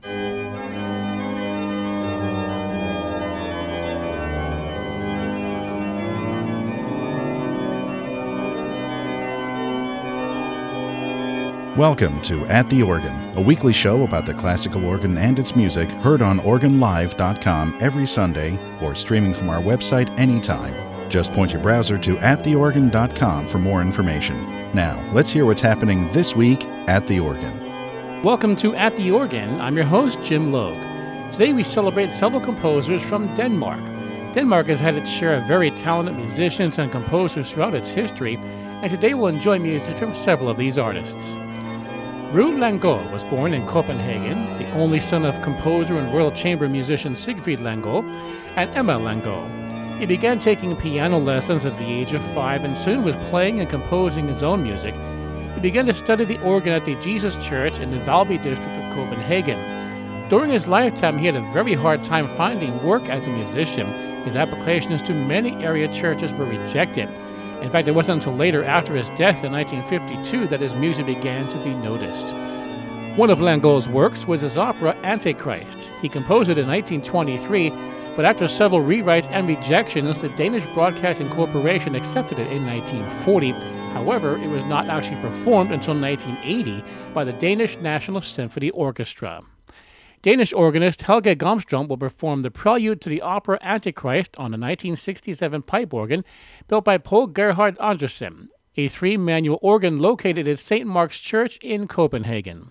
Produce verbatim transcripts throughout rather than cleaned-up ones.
Welcome to At the Organ, a weekly show about the classical organ and its music, heard on organ live dot com every Sunday or streaming from our website anytime. Just point your browser to at the organ dot com for more information. Now, let's hear what's happening this week at the organ. Welcome to At the Organ. I'm your host, Jim Logue. Today we celebrate several composers from Denmark. Denmark has had its share of very talented musicians and composers throughout its history, and today we'll enjoy music from several of these artists. Rud Langå was born in Copenhagen, the only son of composer and Royal Chamber musician Sigfrid Langå and Emma Langå. He began taking piano lessons at the age of five and soon was playing and composing his own music. He began to study the organ at the Jesus Church in the Valby district of Copenhagen. During his lifetime, he had a very hard time finding work as a musician. His applications to many area churches were rejected. In fact, it wasn't until later, after his death in nineteen fifty-two, that his music began to be noticed. One of Langå's works was his opera Antichrist. He composed it in nineteen twenty-three, but after several rewrites and rejections, the Danish Broadcasting Corporation accepted it in nineteen forty. However, it was not actually performed until nineteen eighty by the Danish National Symphony Orchestra. Danish organist Helge Gomström will perform the prelude to the opera Antichrist on a nineteen sixty-seven pipe organ built by Paul Gerhard Andersen, a three-manual organ located at Saint Mark's Church in Copenhagen.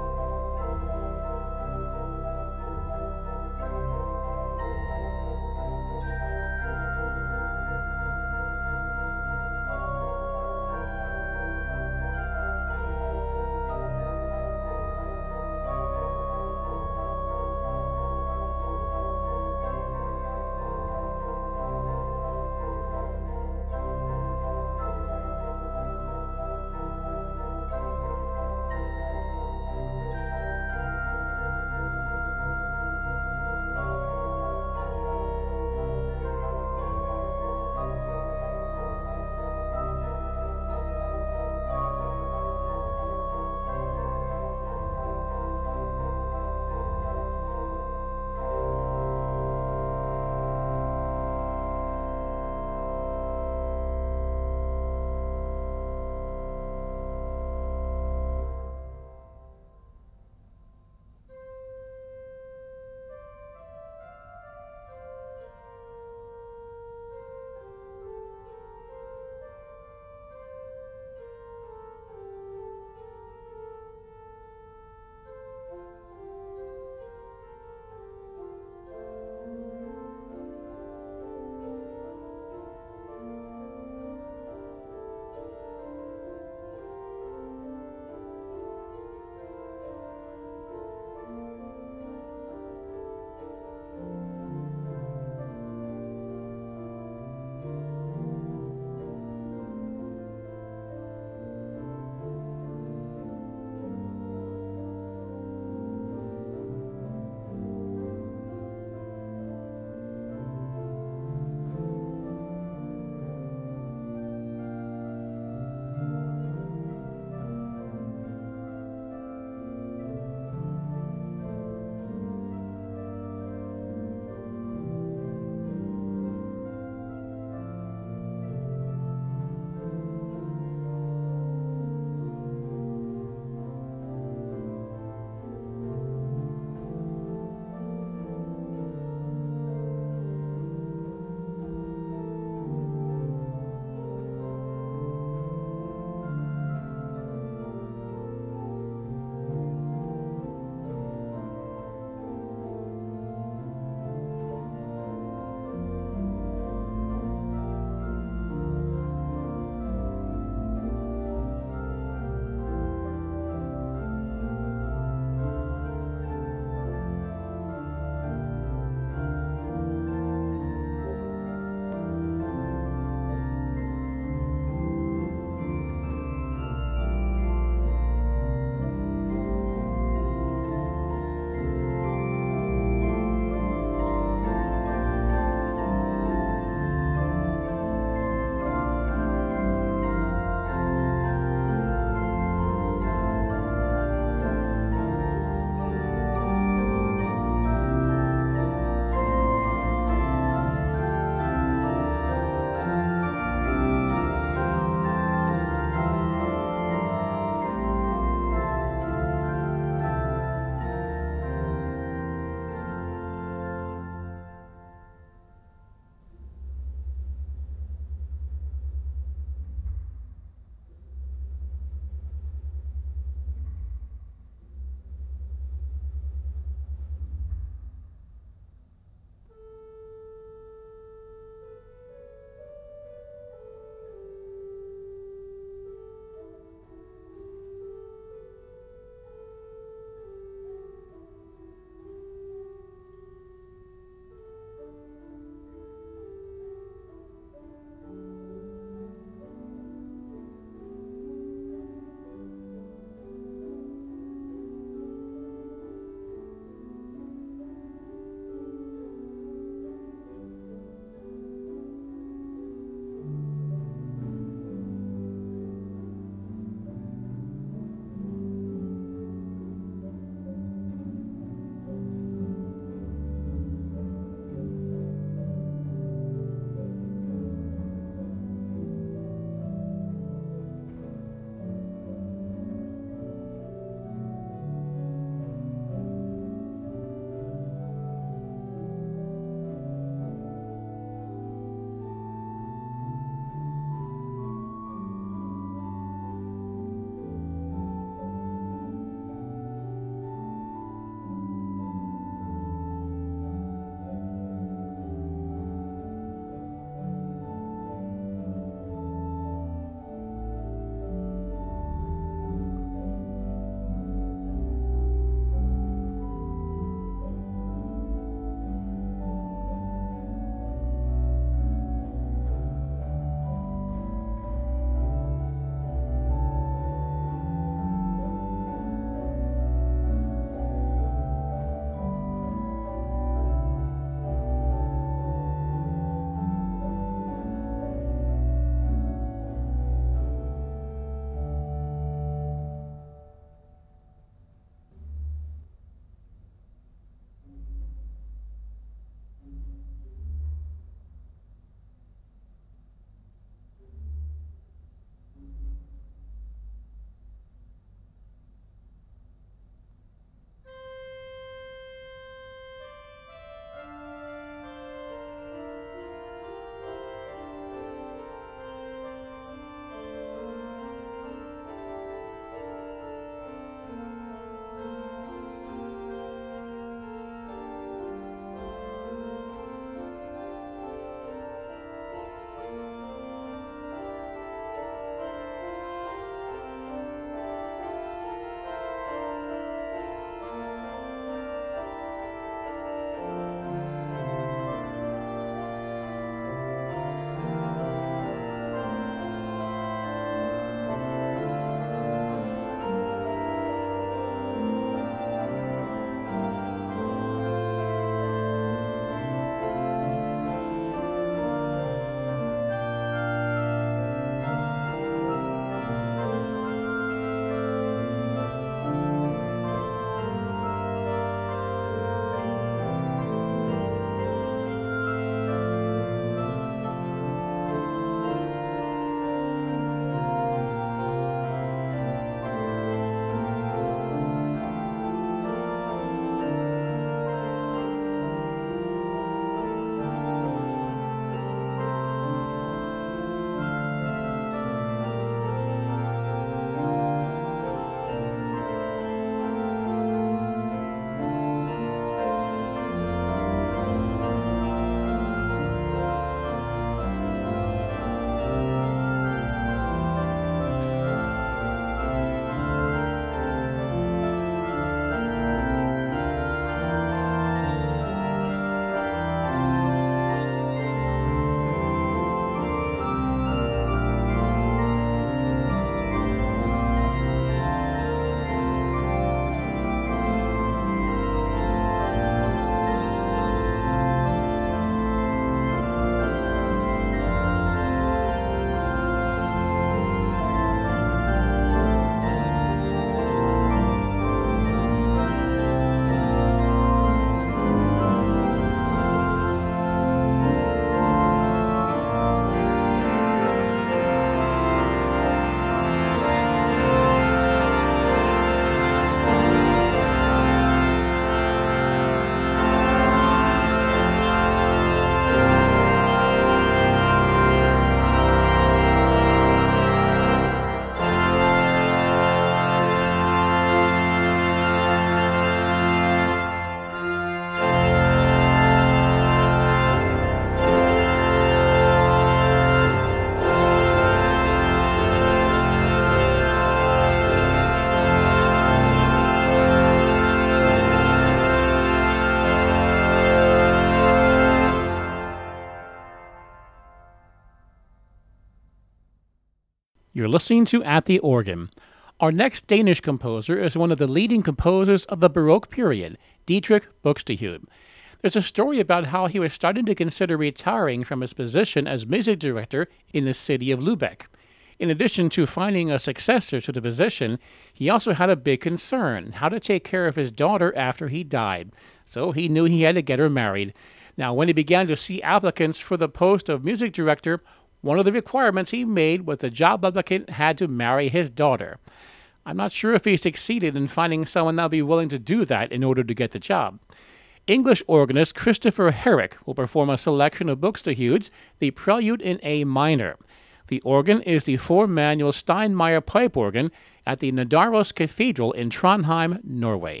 You're listening to At the Organ. Our next Danish composer is one of the leading composers of the Baroque period, Dietrich Buxtehude. There's a story about how he was starting to consider retiring from his position as music director in the city of Lübeck. In addition to finding a successor to the position, he also had a big concern, how to take care of his daughter after he died. So he knew he had to get her married. Now, when he began to see applicants for the post of music director, one of the requirements he made was the job applicant had to marry his daughter. I'm not sure if he succeeded in finding someone that would be willing to do that in order to get the job. English organist Christopher Herrick will perform a selection of Buxtehude's The Prelude in A minor. The organ is the four-manual Steinmeyer pipe organ at the Nidaros Cathedral in Trondheim, Norway.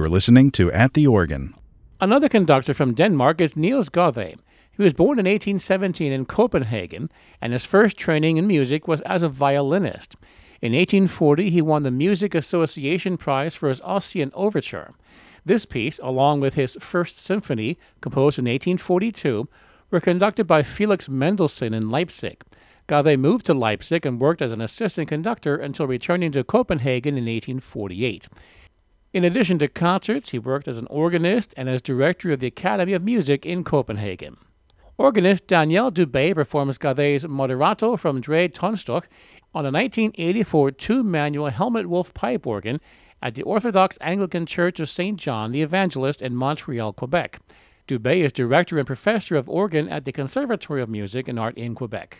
You're listening to At the Organ. Another conductor from Denmark is Niels Gade. He was born in eighteen seventeen in Copenhagen, and his first training in music was as a violinist. In eighteen forty, he won the Music Association Prize for his Ossian Overture. This piece, along with his First Symphony, composed in eighteen forty-two, were conducted by Felix Mendelssohn in Leipzig. Gade moved to Leipzig and worked as an assistant conductor until returning to Copenhagen in eighteen forty-eight. In addition to concerts, he worked as an organist and as director of the Academy of Music in Copenhagen. Organist Daniel Dubé performs Gade's Moderato from Dre Tonstock on a nineteen eighty-four two-manual Helmut Wolf pipe organ at the Orthodox Anglican Church of Saint John the Evangelist in Montreal, Quebec. Dubé is director and professor of organ at the Conservatory of Music and Art in Quebec.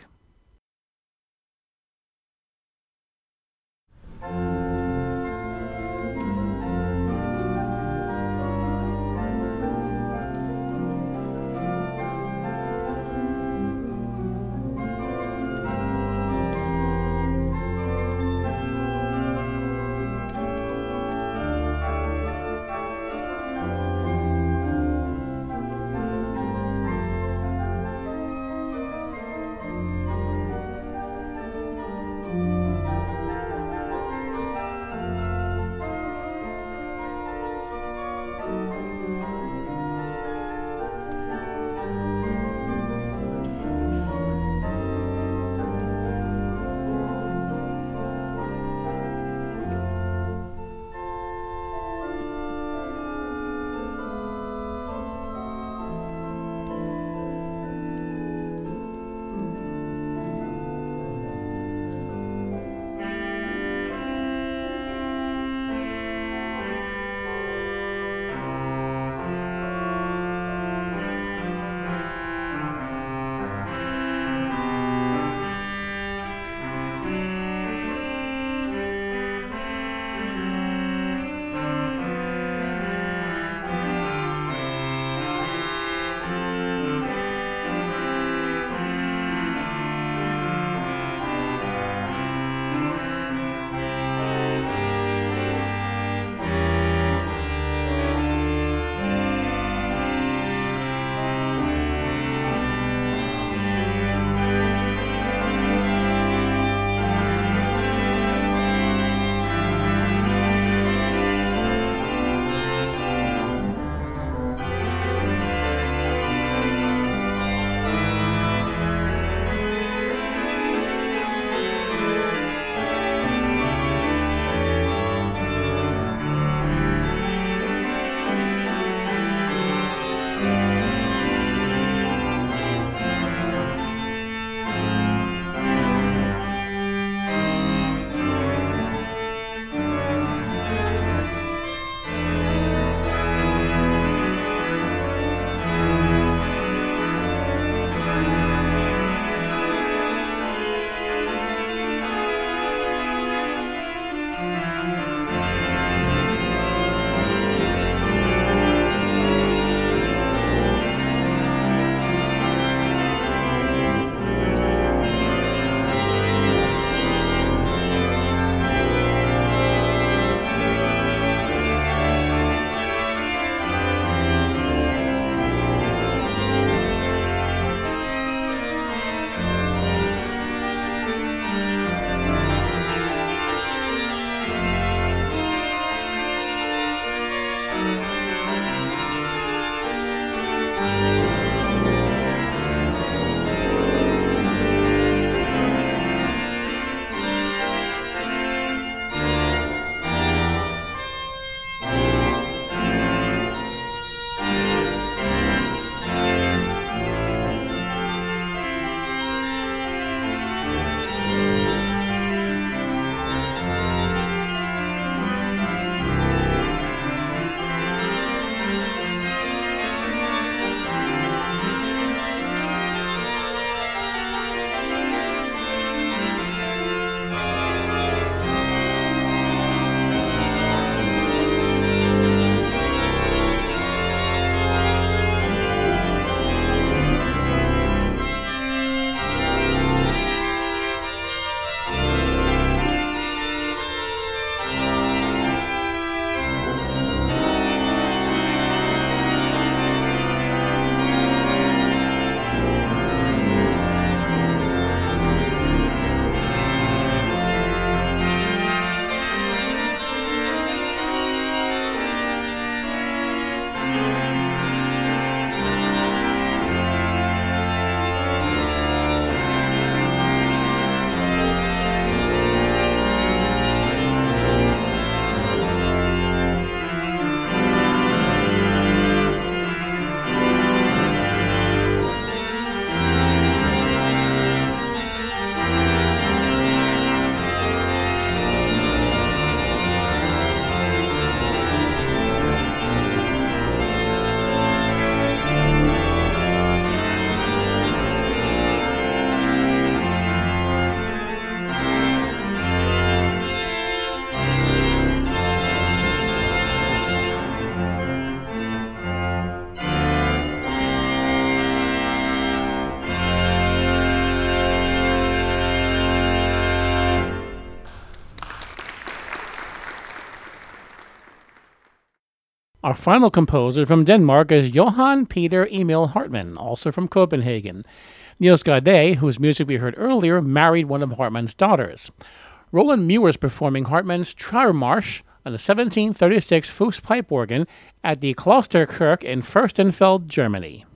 Our final composer from Denmark is Johan Peter Emil Hartmann, also from Copenhagen. Niels Gade, whose music we heard earlier, married one of Hartmann's daughters. Roland Muir is performing Hartmann's Trauermarsch on the seventeen thirty-six Fuchs pipe organ at the Klosterkirche in Fürstenfeld, Germany.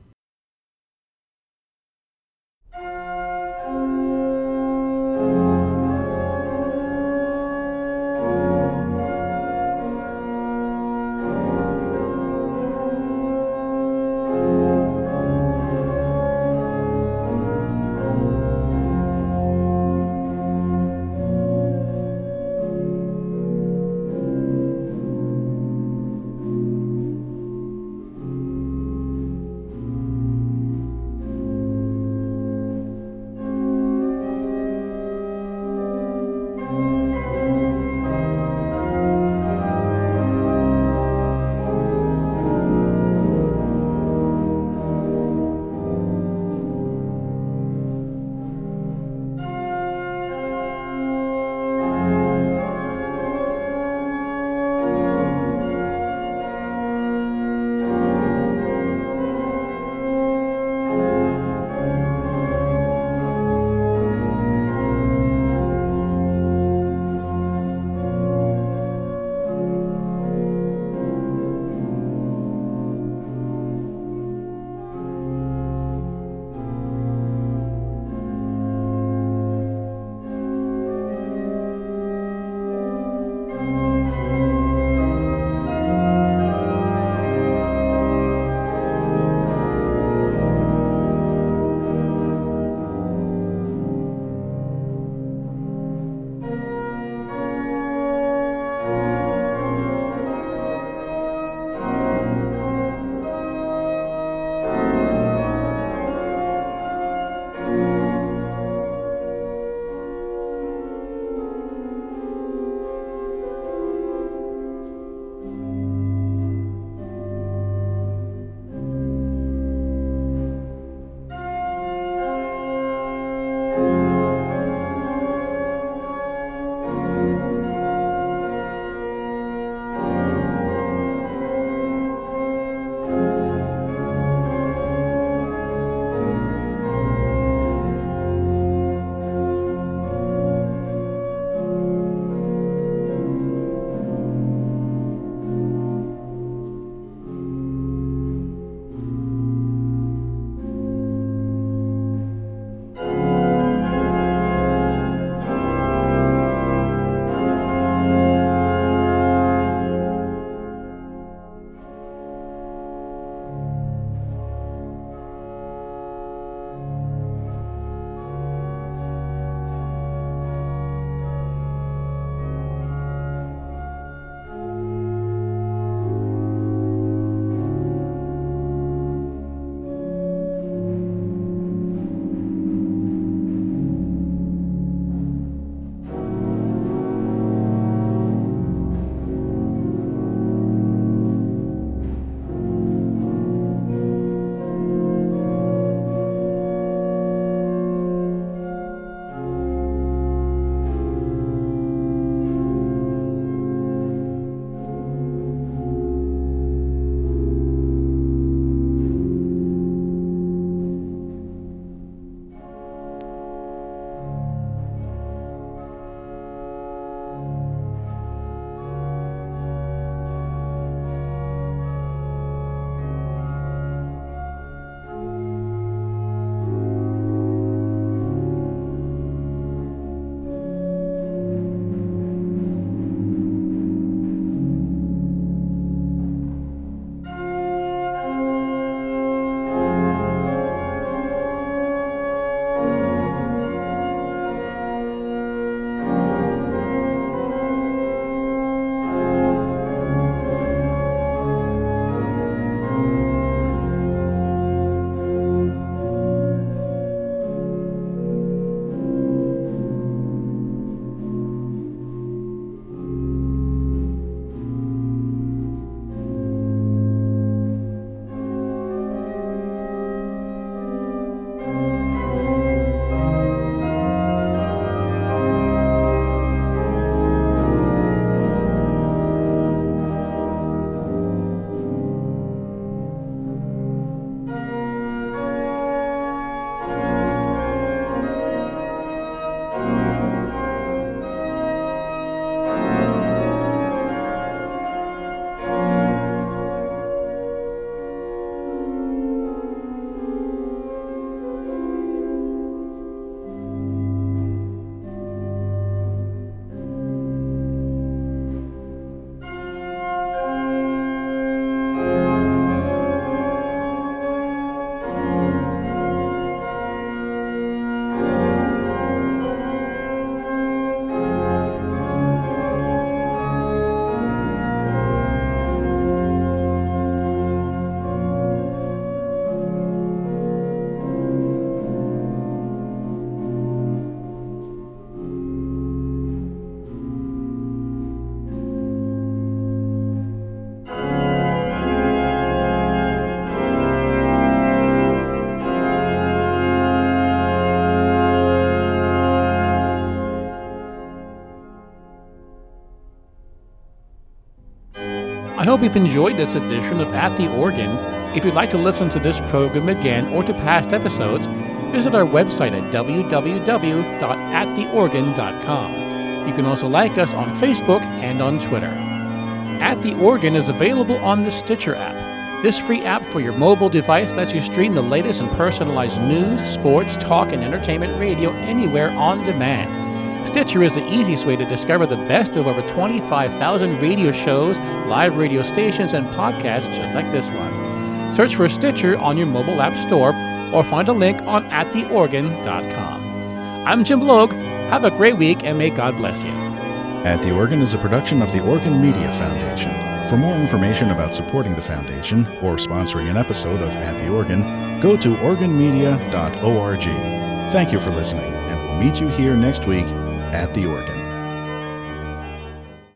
hope you've enjoyed this edition of At the Organ. If you'd like to listen to this program again or to past episodes, visit our website at w w w dot at the organ dot com. You can also like us on Facebook and on Twitter. At the Organ is available on the Stitcher app. This free app for your mobile device lets you stream the latest and personalized news, sports, talk, and entertainment radio anywhere on demand. Stitcher is the easiest way to discover the best of over twenty-five thousand radio shows, live radio stations, and podcasts just like this one. Search for Stitcher on your mobile app store or find a link on at the organ dot com. I'm Jim Logue. Have a great week and may God bless you. At the Organ is a production of the Organ Media Foundation. For more information about supporting the foundation or sponsoring an episode of At the Organ, go to organ media dot org. Thank you for listening, and we'll meet you here next week at the Organ.